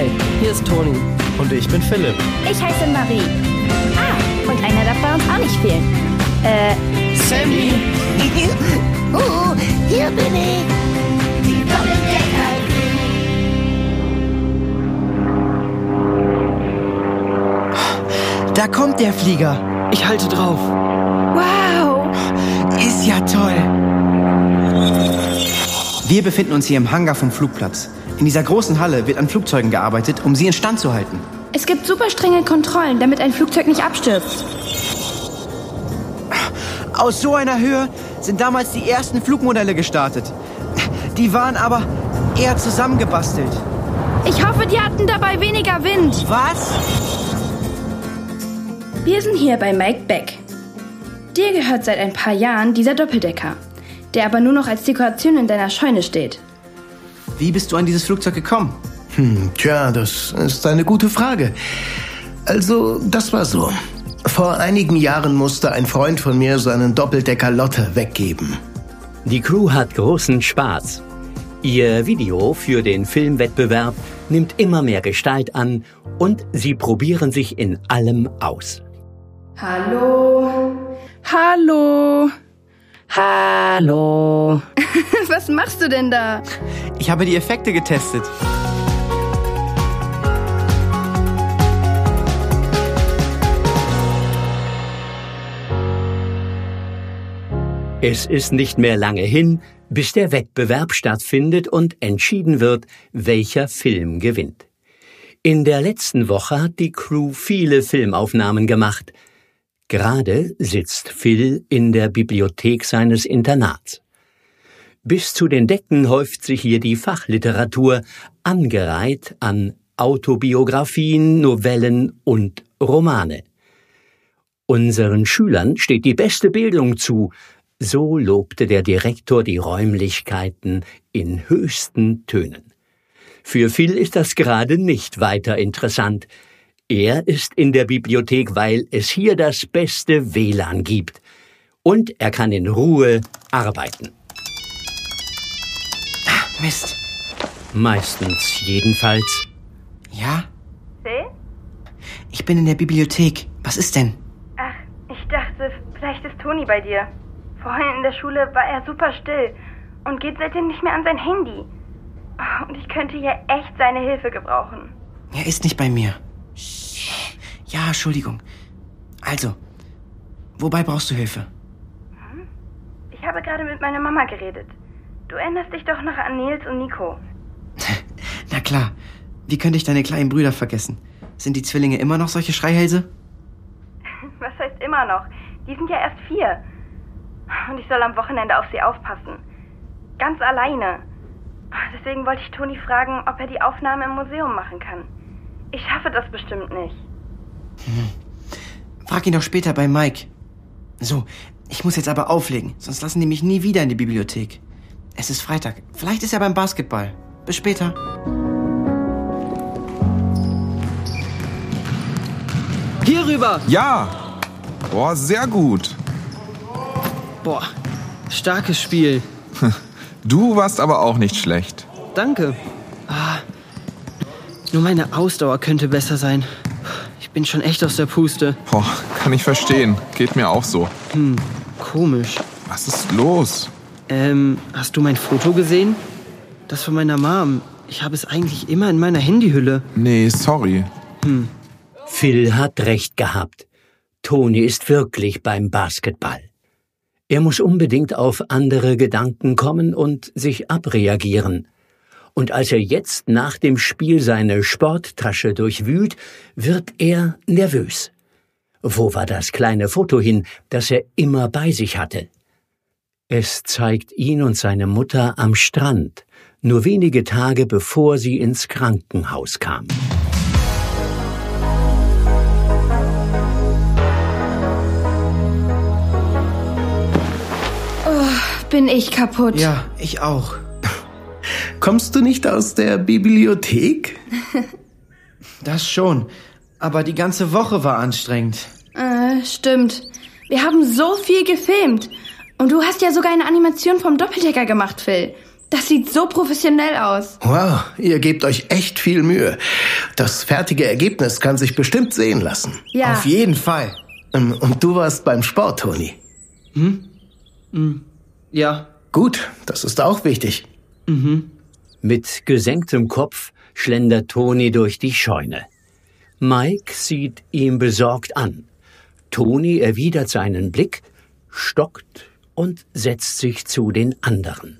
Hi, hier ist Toni. Und ich bin Philipp. Ich heiße Marie. Und einer darf bei uns auch nicht fehlen. Sammy! Hier bin ich. Die Doppeldecker. Da kommt der Flieger. Ich halte drauf. Wow! Ist ja toll. Wir befinden uns hier im Hangar vom Flugplatz. In dieser großen Halle wird an Flugzeugen gearbeitet, um sie instand zu halten. Es gibt super strenge Kontrollen, damit ein Flugzeug nicht abstürzt. Aus so einer Höhe sind damals die ersten Flugmodelle gestartet. Die waren aber eher zusammengebastelt. Ich hoffe, die hatten dabei weniger Wind. Was? Wir sind hier bei Mike Beck. Dir gehört seit ein paar Jahren dieser Doppeldecker, der aber nur noch als Dekoration in deiner Scheune steht. Wie bist du an dieses Flugzeug gekommen? Tja, das ist eine gute Frage. Also, das war so. Vor einigen Jahren musste ein Freund von mir seinen Doppeldecker Lotte weggeben. Die Crew hat großen Spaß. Ihr Video für den Filmwettbewerb nimmt immer mehr Gestalt an und sie probieren sich in allem aus. Hallo? Hallo? Hallo? Was machst du denn da? Ich habe die Effekte getestet. Es ist nicht mehr lange hin, bis der Wettbewerb stattfindet und entschieden wird, welcher Film gewinnt. In der letzten Woche hat die Crew viele Filmaufnahmen gemacht. Gerade sitzt Phil in der Bibliothek seines Internats. Bis zu den Decken häuft sich hier die Fachliteratur, angereiht an Autobiografien, Novellen und Romane. Unseren Schülern steht die beste Bildung zu, so lobte der Direktor die Räumlichkeiten in höchsten Tönen. Für Phil ist das gerade nicht weiter interessant. Er ist in der Bibliothek, weil es hier das beste WLAN gibt. Und er kann in Ruhe arbeiten. Mist. Meistens jedenfalls. Ja? Phil? Ich bin in der Bibliothek. Was ist denn? Ach, ich dachte, vielleicht ist Toni bei dir. Vorhin in der Schule war er super still und geht seitdem nicht mehr an sein Handy. Und ich könnte hier echt seine Hilfe gebrauchen. Er ist nicht bei mir. Ja, Entschuldigung. Also, wobei brauchst du Hilfe? Ich habe gerade mit meiner Mama geredet. Du erinnerst dich doch noch an Nils und Nico. Na klar. Wie könnte ich deine kleinen Brüder vergessen? Sind die Zwillinge immer noch solche Schreihälse? Was heißt immer noch? Die sind ja erst 4. Und ich soll am Wochenende auf sie aufpassen. Ganz alleine. Deswegen wollte ich Toni fragen, ob er die Aufnahme im Museum machen kann. Ich schaffe das bestimmt nicht. Frag ihn doch später bei Mike. So, ich muss jetzt aber auflegen, sonst lassen die mich nie wieder in die Bibliothek. Es ist Freitag. Vielleicht ist er beim Basketball. Bis später. Hier rüber! Ja! Boah, sehr gut. Boah, starkes Spiel. Du warst aber auch nicht schlecht. Danke. Nur meine Ausdauer könnte besser sein. Ich bin schon echt aus der Puste. Boah, kann ich verstehen. Geht mir auch so. Komisch. Was ist los? Hast du mein Foto gesehen? Das von meiner Mom. Ich habe es eigentlich immer in meiner Handyhülle. Nee, sorry. Phil hat recht gehabt. Toni ist wirklich beim Basketball. Er muss unbedingt auf andere Gedanken kommen und sich abreagieren. Und als er jetzt nach dem Spiel seine Sporttasche durchwühlt, wird er nervös. Wo war das kleine Foto hin, das er immer bei sich hatte? Es zeigt ihn und seine Mutter am Strand, nur wenige Tage bevor sie ins Krankenhaus kam. Bin ich kaputt. Ja, ich auch. Kommst du nicht aus der Bibliothek? Das schon. Aber die ganze Woche war anstrengend. Stimmt. Wir haben so viel gefilmt. Und du hast ja sogar eine Animation vom Doppeldecker gemacht, Phil. Das sieht so professionell aus. Wow, ihr gebt euch echt viel Mühe. Das fertige Ergebnis kann sich bestimmt sehen lassen. Ja. Auf jeden Fall. Und du warst beim Sport, Toni. Ja. Gut, das ist auch wichtig. Mit gesenktem Kopf schlendert Toni durch die Scheune. Mike sieht ihm besorgt an. Toni erwidert seinen Blick, stockt und setzt sich zu den anderen.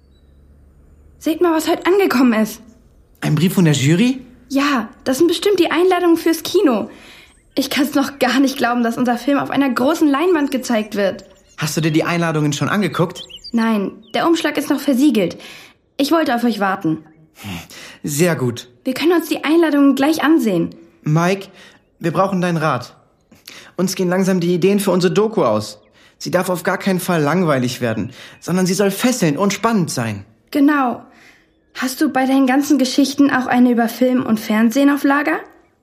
Seht mal, was heute angekommen ist. Ein Brief von der Jury? Ja, das sind bestimmt die Einladungen fürs Kino. Ich kann es noch gar nicht glauben, dass unser Film auf einer großen Leinwand gezeigt wird. Hast du dir die Einladungen schon angeguckt? Nein, der Umschlag ist noch versiegelt. Ich wollte auf euch warten. Sehr gut. Wir können uns die Einladungen gleich ansehen. Mike, wir brauchen deinen Rat. Uns gehen langsam die Ideen für unsere Doku aus. Sie darf auf gar keinen Fall langweilig werden, sondern sie soll fesseln und spannend sein. Genau. Hast du bei deinen ganzen Geschichten auch eine über Film und Fernsehen auf Lager?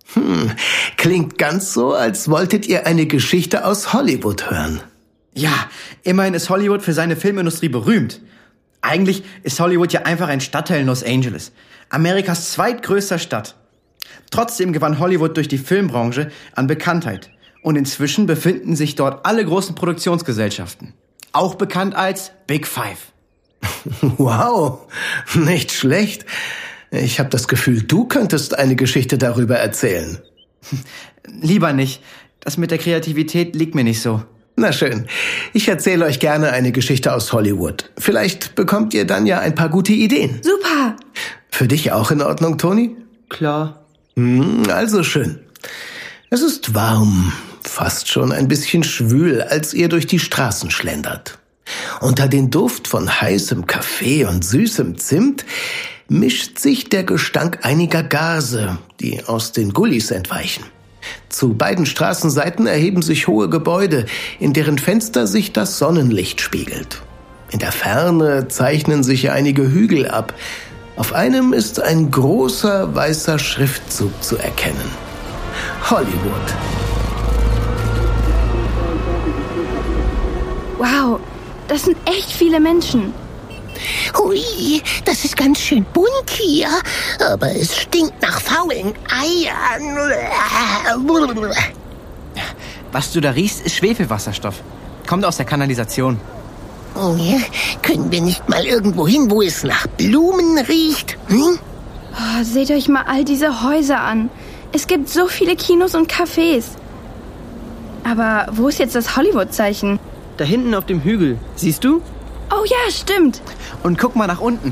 Klingt ganz so, als wolltet ihr eine Geschichte aus Hollywood hören. Ja, immerhin ist Hollywood für seine Filmindustrie berühmt. Eigentlich ist Hollywood ja einfach ein Stadtteil in Los Angeles, Amerikas zweitgrößter Stadt. Trotzdem gewann Hollywood durch die Filmbranche an Bekanntheit. Und inzwischen befinden sich dort alle großen Produktionsgesellschaften. Auch bekannt als Big Five. Wow, nicht schlecht. Ich habe das Gefühl, du könntest eine Geschichte darüber erzählen. Lieber nicht. Das mit der Kreativität liegt mir nicht so. Na schön, ich erzähle euch gerne eine Geschichte aus Hollywood. Vielleicht bekommt ihr dann ja ein paar gute Ideen. Super! Für dich auch in Ordnung, Toni? Klar. Also schön. Es ist warm, fast schon ein bisschen schwül, als ihr durch die Straßen schlendert. Unter den Duft von heißem Kaffee und süßem Zimt mischt sich der Gestank einiger Gase, die aus den Gullis entweichen. Zu beiden Straßenseiten erheben sich hohe Gebäude, in deren Fenster sich das Sonnenlicht spiegelt. In der Ferne zeichnen sich einige Hügel ab. Auf einem ist ein großer weißer Schriftzug zu erkennen. Hollywood. Wow, das sind echt viele Menschen. Hui, das ist ganz schön bunt hier, aber es stinkt nach faulen Eiern. Was du da riechst, ist Schwefelwasserstoff. Kommt aus der Kanalisation. Können wir nicht mal irgendwo hin, wo es nach Blumen riecht? Hm? Oh, seht euch mal all diese Häuser an. Es gibt so viele Kinos und Cafés. Aber wo ist jetzt das Hollywood-Zeichen? Da hinten auf dem Hügel. Siehst du? Oh ja, stimmt. Und guck mal nach unten.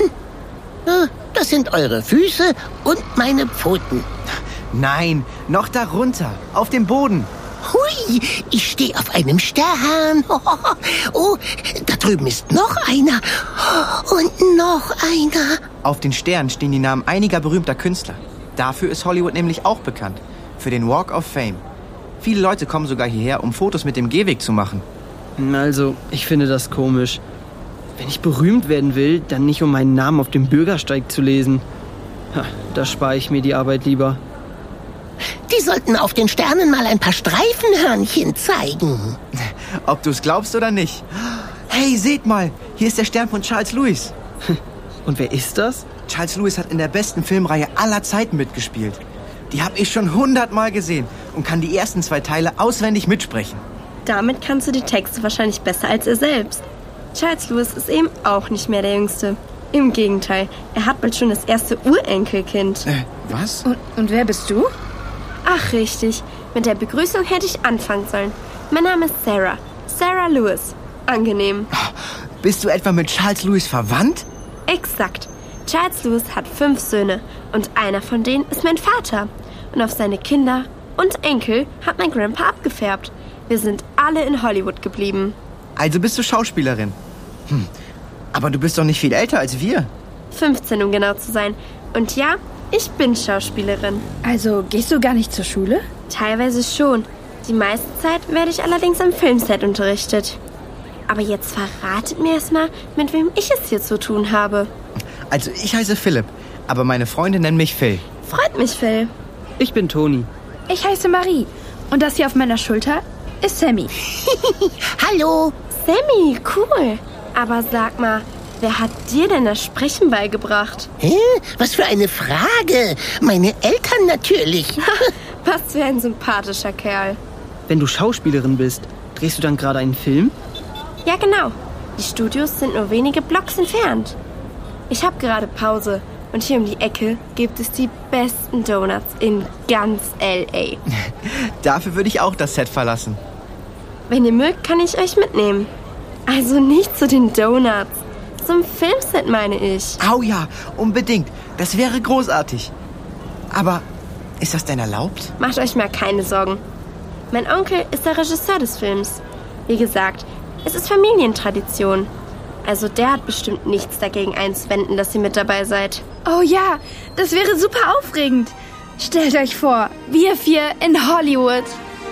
Das sind eure Füße und meine Pfoten. Nein, noch darunter, auf dem Boden. Hui, ich stehe auf einem Stern. Oh, da drüben ist noch einer. Und noch einer. Auf den Sternen stehen die Namen einiger berühmter Künstler. Dafür ist Hollywood nämlich auch bekannt. Für den Walk of Fame. Viele Leute kommen sogar hierher, um Fotos mit dem Gehweg zu machen. Also, ich finde das komisch. Wenn ich berühmt werden will, dann nicht, um meinen Namen auf dem Bürgersteig zu lesen. Da spare ich mir die Arbeit lieber. Die sollten auf den Sternen mal ein paar Streifenhörnchen zeigen. Ob du es glaubst oder nicht. Hey, seht mal, hier ist der Stern von Charles Lewis. Und wer ist das? Charles Lewis hat in der besten Filmreihe aller Zeiten mitgespielt. Die habe ich schon 100-mal gesehen und kann die ersten 2 Teile auswendig mitsprechen. Damit kannst du die Texte wahrscheinlich besser als er selbst. Charles Lewis ist eben auch nicht mehr der Jüngste. Im Gegenteil, er hat bald schon das erste Urenkelkind. Was? Und wer bist du? Ach, richtig. Mit der Begrüßung hätte ich anfangen sollen. Mein Name ist Sarah. Sarah Lewis. Angenehm. Bist du etwa mit Charles Lewis verwandt? Exakt. Charles Lewis hat 5 Söhne und einer von denen ist mein Vater. Und auf seine Kinder und Enkel hat mein Grandpa abgefärbt. Wir sind alle in Hollywood geblieben. Also bist du Schauspielerin. Aber du bist doch nicht viel älter als wir. 15, um genau zu sein. Und ja, ich bin Schauspielerin. Also, gehst du gar nicht zur Schule? Teilweise schon. Die meiste Zeit werde ich allerdings am Filmset unterrichtet. Aber jetzt verratet mir erstmal, mit wem ich es hier zu tun habe. Also ich heiße Philipp, aber meine Freunde nennen mich Phil. Freut mich, Phil. Ich bin Toni. Ich heiße Marie. Und das hier auf meiner Schulter ist Sammy. Hallo. Sammy, cool. Aber sag mal, Wer hat dir denn das Sprechen beigebracht? Hä? Was für eine Frage. Meine Eltern natürlich. Was für ein sympathischer Kerl. Wenn du Schauspielerin bist, drehst du dann gerade einen Film? Ja, genau. Die Studios sind nur wenige Blocks entfernt. Ich habe gerade Pause und hier um die Ecke gibt es die besten Donuts in ganz L.A. Dafür würde ich auch das Set verlassen. Wenn ihr mögt, kann ich euch mitnehmen. Also nicht zu den Donuts. Zum Filmset meine ich. Au ja, unbedingt. Das wäre großartig. Aber ist das denn erlaubt? Macht euch mal keine Sorgen. Mein Onkel ist der Regisseur des Films. Wie gesagt, es ist Familientradition. Also der hat bestimmt nichts dagegen einzuwenden, dass ihr mit dabei seid. Oh ja, das wäre super aufregend. Stellt euch vor, wir 4 in Hollywood.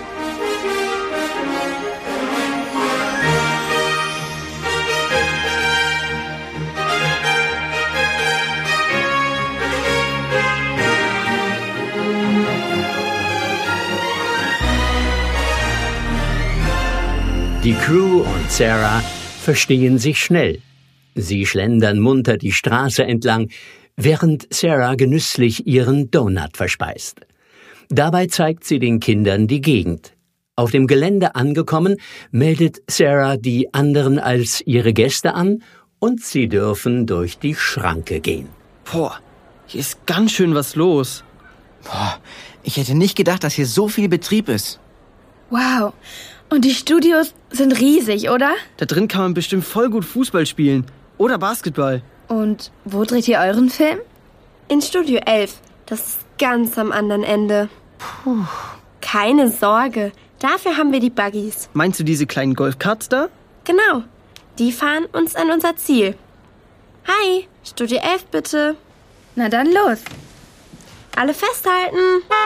Die Crew und Sarah verstehen sich schnell. Sie schlendern munter die Straße entlang, während Sarah genüsslich ihren Donut verspeist. Dabei zeigt sie den Kindern die Gegend. Auf dem Gelände angekommen, meldet Sarah die anderen als ihre Gäste an und sie dürfen durch die Schranke gehen. Boah, hier ist ganz schön was los. Boah, ich hätte nicht gedacht, dass hier so viel Betrieb ist. Wow. Und die Studios sind riesig, oder? Da drin kann man bestimmt voll gut Fußball spielen. Oder Basketball. Und wo dreht ihr euren Film? In Studio 11. Das ist ganz am anderen Ende. Puh. Keine Sorge. Dafür haben wir die Buggies. Meinst du diese kleinen Golfkarts da? Genau. Die fahren uns an unser Ziel. Hi, Studio 11 bitte. Na dann los. Alle festhalten.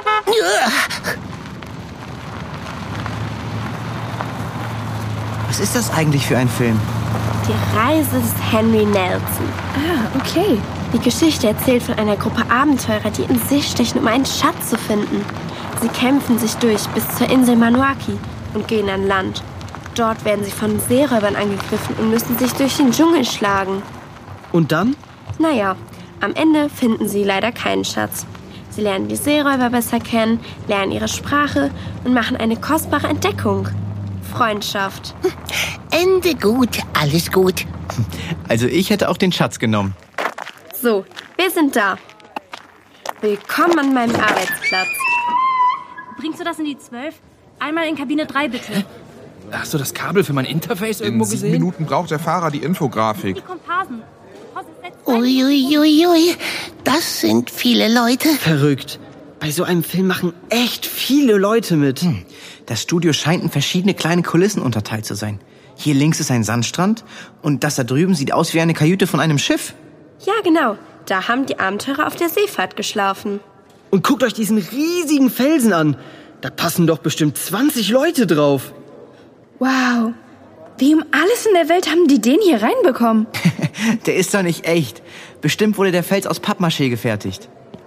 Was ist das eigentlich für ein Film? Die Reise des Henry Nelson. Ah, okay. Die Geschichte erzählt von einer Gruppe Abenteurer, die in See stechen, um einen Schatz zu finden. Sie kämpfen sich durch bis zur Insel Manuaki und gehen an Land. Dort werden sie von Seeräubern angegriffen und müssen sich durch den Dschungel schlagen. Und dann? Naja, am Ende finden sie leider keinen Schatz. Sie lernen die Seeräuber besser kennen, lernen ihre Sprache und machen eine kostbare Entdeckung. Freundschaft. Ende gut, alles gut. Also ich hätte auch den Schatz genommen. So, wir sind da. Willkommen an meinem Arbeitsplatz. Bringst du das in die 12? Einmal in Kabine 3, bitte. Hast du das Kabel für mein Interface irgendwo In 7 gesehen? Minuten braucht der Fahrer die Infografik. Die Komparsen. Uiuiuiui, das sind viele Leute. Verrückt. Bei so einem Film machen echt viele Leute mit. Das Studio scheint in verschiedene kleine Kulissen unterteilt zu sein. Hier links ist ein Sandstrand und das da drüben sieht aus wie eine Kajüte von einem Schiff. Ja, genau. Da haben die Abenteurer auf der Seefahrt geschlafen. Und guckt euch diesen riesigen Felsen an. Da passen doch bestimmt 20 Leute drauf. Wow. Wie um alles in der Welt haben die den hier reinbekommen? Der ist doch nicht echt. Bestimmt wurde der Fels aus Pappmaché gefertigt.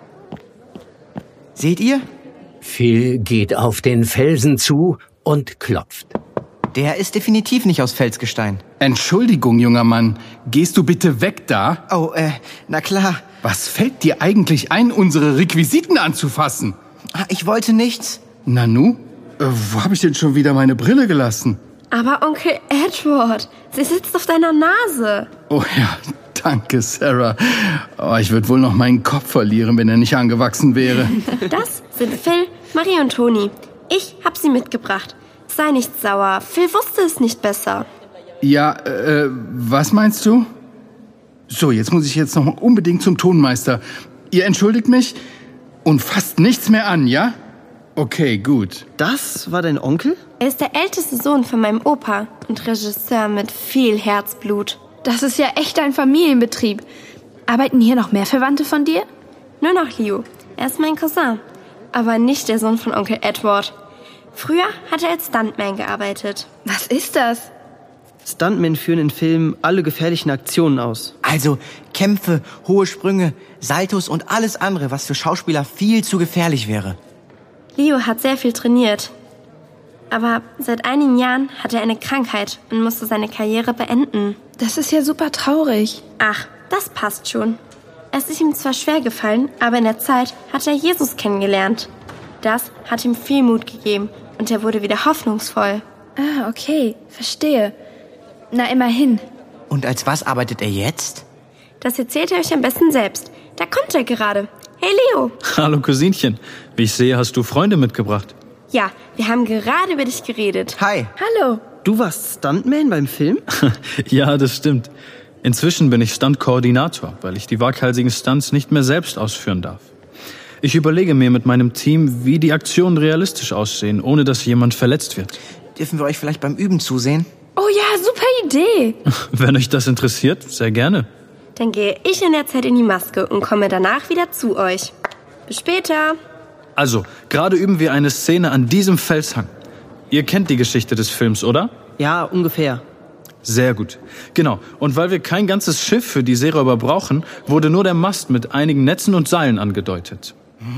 Seht ihr? Phil geht auf den Felsen zu und klopft. Der ist definitiv nicht aus Felsgestein. Entschuldigung, junger Mann. Gehst du bitte weg da? Oh, na klar. Was fällt dir eigentlich ein, unsere Requisiten anzufassen? Ich wollte nichts. Nanu? Wo habe ich denn schon wieder meine Brille gelassen? Aber Onkel Edward, sie sitzt auf deiner Nase. Oh ja, danke, Sarah. Oh, ich würde wohl noch meinen Kopf verlieren, wenn er nicht angewachsen wäre. Das sind Phil, Marie und Toni. Ich habe sie mitgebracht. Sei nicht sauer. Phil wusste es nicht besser. Ja, was meinst du? So, jetzt muss ich jetzt noch unbedingt zum Tonmeister. Ihr entschuldigt mich und fasst nichts mehr an, ja? Okay, gut. Das war dein Onkel? Er ist der älteste Sohn von meinem Opa und Regisseur mit viel Herzblut. Das ist ja echt ein Familienbetrieb. Arbeiten hier noch mehr Verwandte von dir? Nur noch Leo. Er ist mein Cousin. Aber nicht der Sohn von Onkel Edward. Früher hat er als Stuntman gearbeitet. Was ist das? Stuntmen führen in Filmen alle gefährlichen Aktionen aus. Also Kämpfe, hohe Sprünge, Saltos und alles andere, was für Schauspieler viel zu gefährlich wäre. Leo hat sehr viel trainiert. Aber seit einigen Jahren hat er eine Krankheit und musste seine Karriere beenden. Das ist ja super traurig. Ach, das passt schon. Es ist ihm zwar schwer gefallen, aber in der Zeit hat er Jesus kennengelernt. Das hat ihm viel Mut gegeben und er wurde wieder hoffnungsvoll. Ah, okay, verstehe. Na, immerhin. Und als was arbeitet er jetzt? Das erzählt er euch am besten selbst. Da kommt er gerade. Hey, Leo. Hallo, Cousinchen. Wie ich sehe, hast du Freunde mitgebracht. Ja, wir haben gerade über dich geredet. Hi. Hallo. Du warst Stuntman beim Film? Ja, das stimmt. Inzwischen bin ich Stunt-Koordinator, weil ich die waghalsigen Stunts nicht mehr selbst ausführen darf. Ich überlege mir mit meinem Team, wie die Aktionen realistisch aussehen, ohne dass jemand verletzt wird. Dürfen wir euch vielleicht beim Üben zusehen? Oh ja, super Idee. Wenn euch das interessiert, sehr gerne. Dann gehe ich in der Zeit in die Maske und komme danach wieder zu euch. Bis später. Also, gerade üben wir eine Szene an diesem Felshang. Ihr kennt die Geschichte des Films, oder? Ja, ungefähr. Sehr gut. Genau. Und weil wir kein ganzes Schiff für die Seeräuber brauchen, wurde nur der Mast mit einigen Netzen und Seilen angedeutet.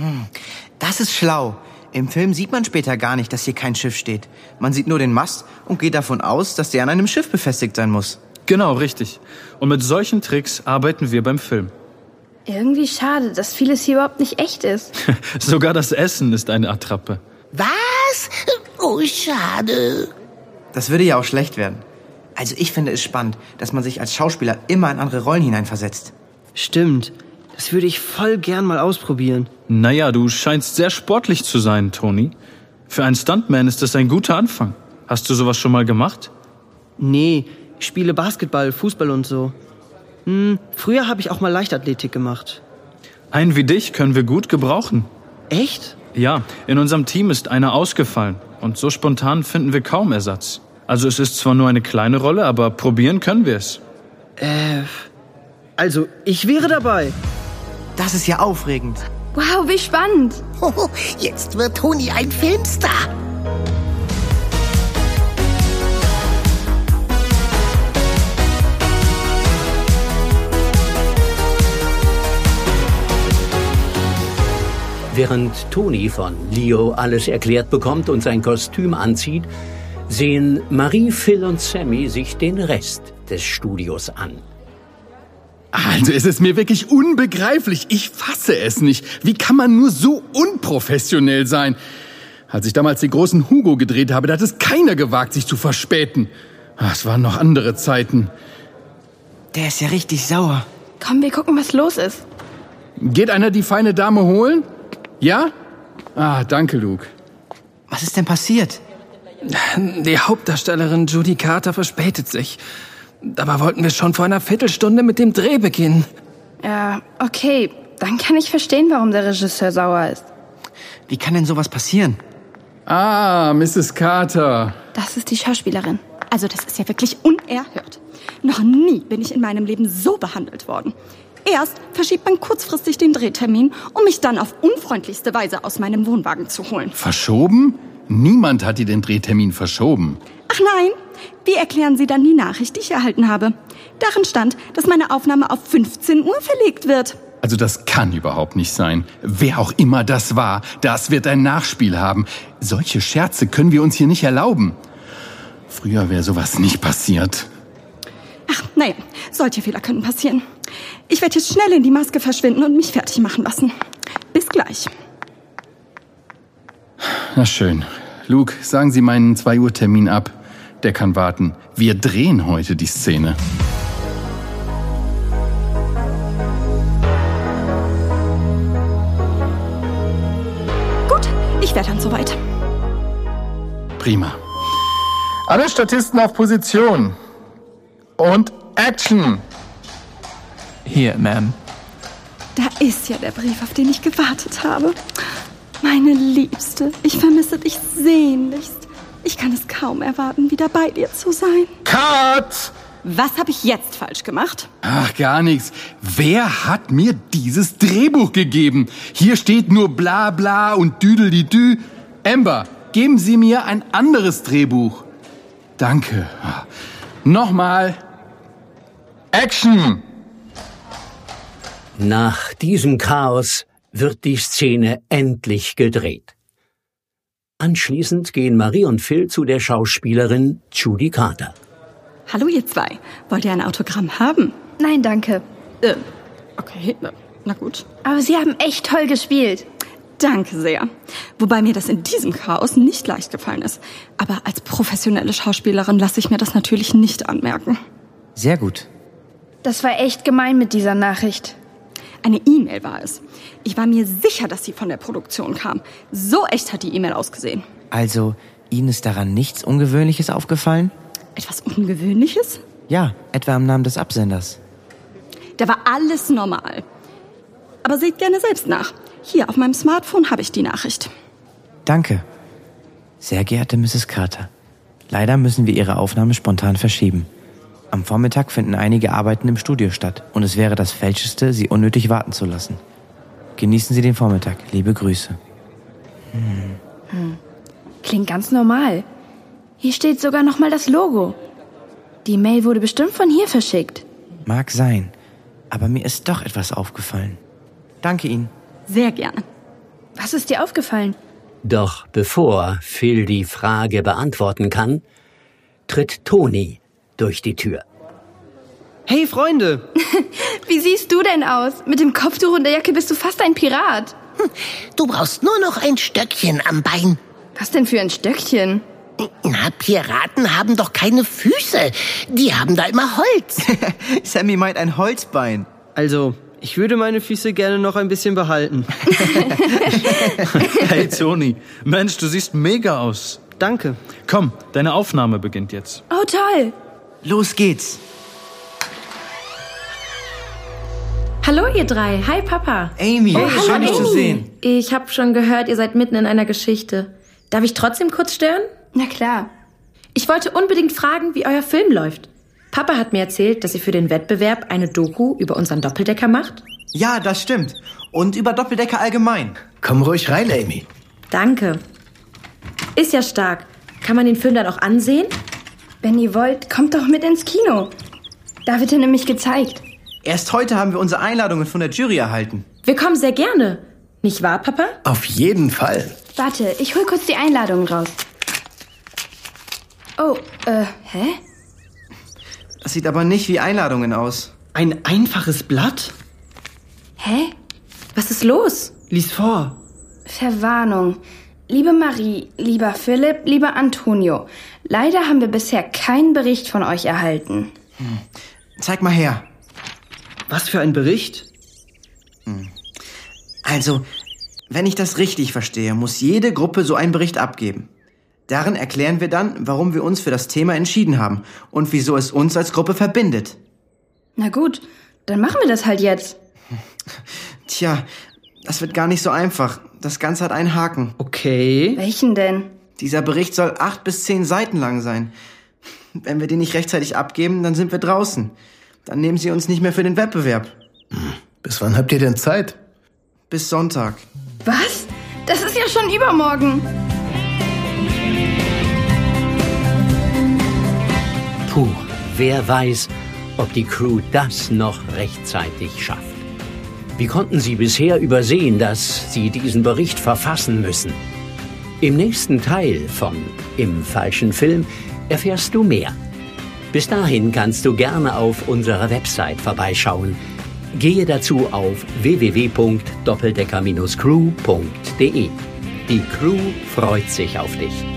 Das ist schlau. Im Film sieht man später gar nicht, dass hier kein Schiff steht. Man sieht nur den Mast und geht davon aus, dass der an einem Schiff befestigt sein muss. Genau, richtig. Und mit solchen Tricks arbeiten wir beim Film. Irgendwie schade, dass vieles hier überhaupt nicht echt ist. Sogar das Essen ist eine Attrappe. Was? Oh, schade. Das würde ja auch schlecht werden. Also ich finde es spannend, dass man sich als Schauspieler immer in andere Rollen hineinversetzt. Stimmt. Das würde ich voll gern mal ausprobieren. Naja, du scheinst sehr sportlich zu sein, Toni. Für einen Stuntman ist das ein guter Anfang. Hast du sowas schon mal gemacht? Nee, ich spiele Basketball, Fußball und so. Früher habe ich auch mal Leichtathletik gemacht. Einen wie dich können wir gut gebrauchen. Echt? Ja, in unserem Team ist einer ausgefallen. Und so spontan finden wir kaum Ersatz. Also es ist zwar nur eine kleine Rolle, aber probieren können wir es. Also ich wäre dabei. Das ist ja aufregend. Wow, wie spannend. Oh, jetzt wird Toni ein Filmstar. Während Toni von Leo alles erklärt bekommt und sein Kostüm anzieht, sehen Marie, Phil und Sammy sich den Rest des Studios an. Also es ist mir wirklich unbegreiflich. Ich fasse es nicht. Wie kann man nur so unprofessionell sein? Als ich damals den großen Hugo gedreht habe, da hat es keiner gewagt, sich zu verspäten. Es waren noch andere Zeiten. Der ist ja richtig sauer. Komm, wir gucken, was los ist. Geht einer die feine Dame holen? Ja? Ah, danke, Luke. Was ist denn passiert? Die Hauptdarstellerin Judy Carter verspätet sich. Dabei wollten wir schon vor einer Viertelstunde mit dem Dreh beginnen. Ja, okay. Dann kann ich verstehen, warum der Regisseur sauer ist. Wie kann denn sowas passieren? Ah, Mrs. Carter. Das ist die Schauspielerin. Also das ist ja wirklich unerhört. Noch nie bin ich in meinem Leben so behandelt worden. Erst verschiebt man kurzfristig den Drehtermin, um mich dann auf unfreundlichste Weise aus meinem Wohnwagen zu holen. Verschoben? Niemand hat dir den Drehtermin verschoben. Ach nein, wie erklären Sie dann die Nachricht, die ich erhalten habe? Darin stand, dass meine Aufnahme auf 15 Uhr verlegt wird. Also das kann überhaupt nicht sein. Wer auch immer das war, das wird ein Nachspiel haben. Solche Scherze können wir uns hier nicht erlauben. Früher wäre sowas nicht passiert. Ach, naja, solche Fehler können passieren. Ich werde jetzt schnell in die Maske verschwinden und mich fertig machen lassen. Bis gleich. Na schön. Luke, sagen Sie meinen 2 Uhr Termin ab. Der kann warten. Wir drehen heute die Szene. Gut, ich wäre dann soweit. Prima. Alle Statisten auf Position. Und Action! Hier, Ma'am. Da ist ja der Brief, auf den ich gewartet habe. Meine Liebste, ich vermisse dich sehnlichst. Ich kann es kaum erwarten, wieder bei dir zu sein. Cut! Was habe ich jetzt falsch gemacht? Ach, gar nichts. Wer hat mir dieses Drehbuch gegeben? Hier steht nur bla bla und düdeldidü. Amber, geben Sie mir ein anderes Drehbuch. Danke. Nochmal. Action! Nach diesem Chaos wird die Szene endlich gedreht. Anschließend gehen Marie und Phil zu der Schauspielerin Judy Carter. Hallo ihr zwei. Wollt ihr ein Autogramm haben? Nein, danke. Okay, na gut. Aber Sie haben echt toll gespielt. Danke sehr. Wobei mir das in diesem Chaos nicht leicht gefallen ist. Aber als professionelle Schauspielerin lasse ich mir das natürlich nicht anmerken. Sehr gut. Das war echt gemein mit dieser Nachricht. Eine E-Mail war es. Ich war mir sicher, dass sie von der Produktion kam. So echt hat die E-Mail ausgesehen. Also, Ihnen ist daran nichts Ungewöhnliches aufgefallen? Etwas Ungewöhnliches? Ja, etwa am Namen des Absenders. Da war alles normal. Aber seht gerne selbst nach. Hier auf meinem Smartphone habe ich die Nachricht. Danke. Sehr geehrte Mrs. Carter, leider müssen wir Ihre Aufnahme spontan verschieben. Am Vormittag finden einige Arbeiten im Studio statt und es wäre das Falscheste, Sie unnötig warten zu lassen. Genießen Sie den Vormittag. Liebe Grüße. Klingt ganz normal. Hier steht sogar noch mal das Logo. Die Mail wurde bestimmt von hier verschickt. Mag sein, aber mir ist doch etwas aufgefallen. Danke Ihnen. Sehr gerne. Was ist dir aufgefallen? Doch bevor Phil die Frage beantworten kann, tritt Toni durch die Tür. Hey, Freunde! Wie siehst du denn aus? Mit dem Kopftuch und der Jacke bist du fast ein Pirat. Du brauchst nur noch ein Stöckchen am Bein. Was denn für ein Stöckchen? Na, Piraten haben doch keine Füße. Die haben da immer Holz. Sammy meint ein Holzbein. Also, ich würde meine Füße gerne noch ein bisschen behalten. Hey, Toni. Mensch, du siehst mega aus. Danke. Komm, deine Aufnahme beginnt jetzt. Oh, toll. Los geht's. Hallo ihr drei. Hi Papa. Amy, schön dich zu sehen. Ich habe schon gehört, ihr seid mitten in einer Geschichte. Darf ich trotzdem kurz stören? Na klar. Ich wollte unbedingt fragen, wie euer Film läuft. Papa hat mir erzählt, dass ihr für den Wettbewerb eine Doku über unseren Doppeldecker macht. Ja, das stimmt. Und über Doppeldecker allgemein. Komm ruhig rein, Amy. Danke. Ist ja stark. Kann man den Film dann auch ansehen? Wenn ihr wollt, kommt doch mit ins Kino. Da wird er nämlich gezeigt. Erst heute haben wir unsere Einladungen von der Jury erhalten. Wir kommen sehr gerne. Nicht wahr, Papa? Auf jeden Fall. Warte, ich hol kurz die Einladung raus. Oh, hä? Das sieht aber nicht wie Einladungen aus. Ein einfaches Blatt? Hä? Was ist los? Lies vor. Verwarnung. Liebe Marie, lieber Philipp, lieber Antonio, leider haben wir bisher keinen Bericht von euch erhalten. Zeig mal her. Was für ein Bericht? Also, wenn ich das richtig verstehe, muss jede Gruppe so einen Bericht abgeben. Darin erklären wir dann, warum wir uns für das Thema entschieden haben und wieso es uns als Gruppe verbindet. Na gut, dann machen wir das halt jetzt. Tja, das wird gar nicht so einfach. Das Ganze hat einen Haken. Okay. Welchen denn? Dieser Bericht soll 8 bis 10 Seiten lang sein. Wenn wir den nicht rechtzeitig abgeben, dann sind wir draußen. Dann nehmen sie uns nicht mehr für den Wettbewerb. Bis wann habt ihr denn Zeit? Bis Sonntag. Was? Das ist ja schon übermorgen. Puh, wer weiß, ob die Crew das noch rechtzeitig schafft. Wie konnten sie bisher übersehen, dass sie diesen Bericht verfassen müssen? Im nächsten Teil von Im falschen Film erfährst du mehr. Bis dahin kannst du gerne auf unserer Website vorbeischauen. Gehe dazu auf www.doppeldecker-crew.de. Die Crew freut sich auf dich.